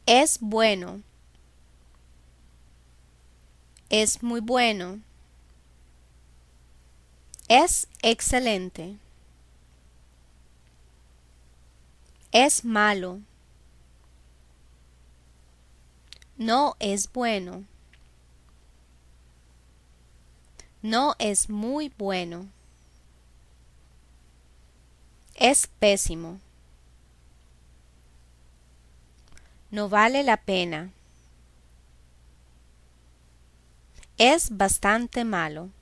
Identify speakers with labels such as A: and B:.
A: Es bueno. Es muy bueno. Es excelente. Es malo. No es bueno. No es muy bueno. Es pésimo. No vale la pena. Es bastante malo.